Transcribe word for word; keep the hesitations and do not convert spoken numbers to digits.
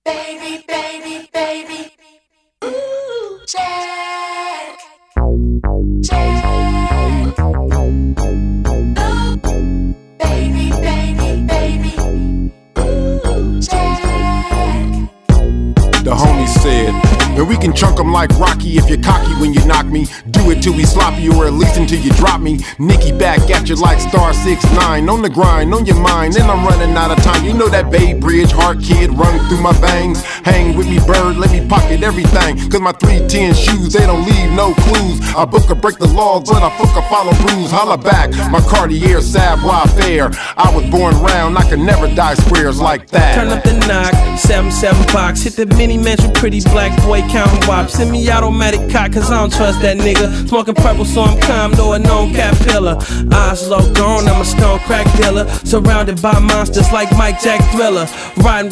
baby, baby, baby. Ooh, Jack, Jack. Ooh, baby, baby, baby. Ooh, Jack. The homie said, and we can chunk 'em like Rocky if you're cocky when you knock me. Do it till we sloppy or at least until you drop me. Nicky back at you like star six nine. On the grind, on your mind, and I'm running out of time. You know that Bay Bridge heart kid run through my veins. Hang with me, bird, let me pocket everything. Cause my three ten shoes, they don't leave no clues. I book or break the laws, but I fuck or follow rules. Holla back, my Cartier Savoir Faire. I was born round, I could never die squares like that. Turn up the knock, seven seven box. Hit the mini mansion, pretty black boy counting wop. Send me automatic cock, cause I don't trust that nigga. Smoking purple, so I'm calm, though a known cat pillar. Eyes low gone, I'm a stone crack dealer. Surrounded by monsters like Mike Jack Thriller. Riding